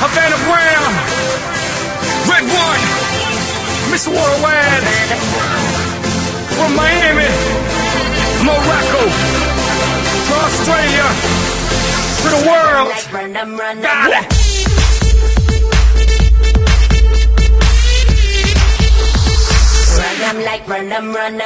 Havana Brown, Red One, Mr. Worldwide, from Miami, Morocco, to Australia, to the world. Got it. Run them. When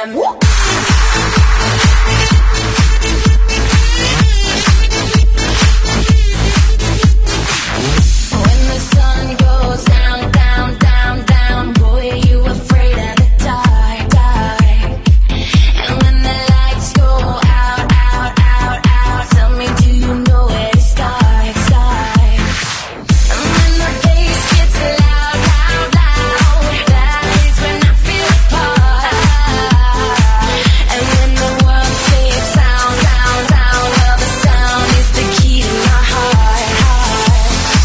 the sun goes down, down, down, down, boy, are you afraid of the dark, dark? And when the lights go out, out, out, out, tell me, do you know where to start, start? And when the bass gets loud, loud, loud, that is when I feel the part. And when the world fades sound, sound, sound, well, the sound is the key to my heart, heart.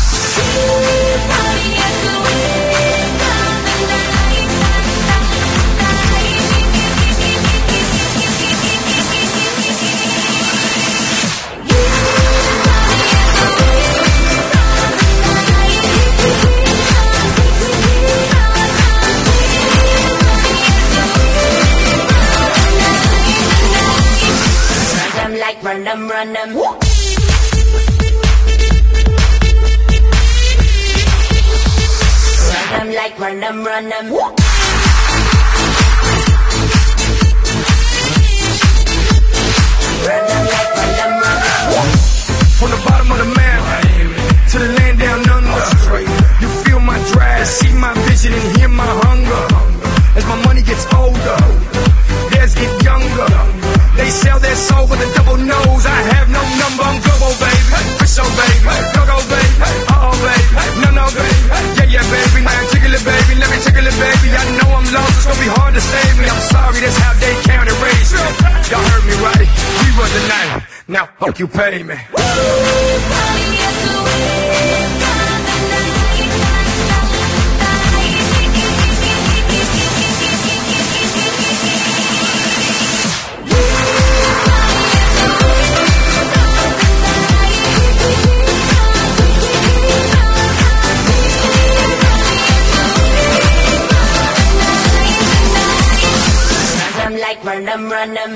Run them. Run them like run them. Run them. From the bottom of the map to the land down under, you feel my drive, see my vision, and hear my hunger. As my money gets older, theirs get younger. They sell their soul with a double nose. I have no number, I'm global, baby. For sure, baby. Go, baby. Uh-oh, baby. No, baby. Yeah, baby. Now tickle it, baby. Let me tickle it, baby. I know I'm lost, it's gonna be hard to save me. I'm sorry, that's how they count and raise me. Y'all heard me right. We run the night. Now, fuck you, pay me. Run them. Run them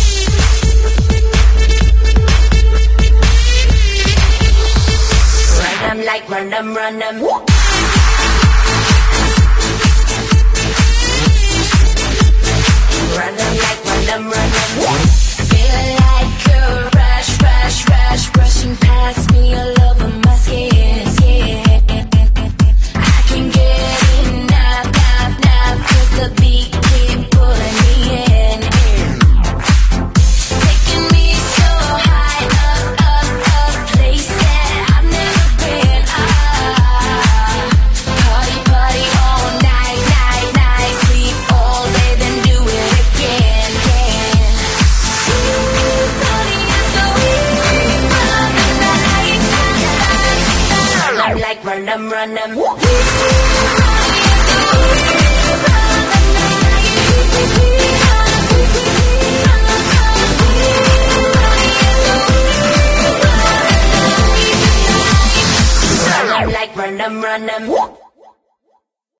like run them. Run them. Run them like run them. Run them. Feel like a rush, rush, rush, brushing past me all over my skin, skin. I can get enough, enough, enough, 'cause the beat keep pulling me in. Taking me so high up, up, up, place that I've never been. Party, party all night, night, night, sleep all day, then do it again, again. Party is the way run the night, like run them. Run them. Run them. Run them.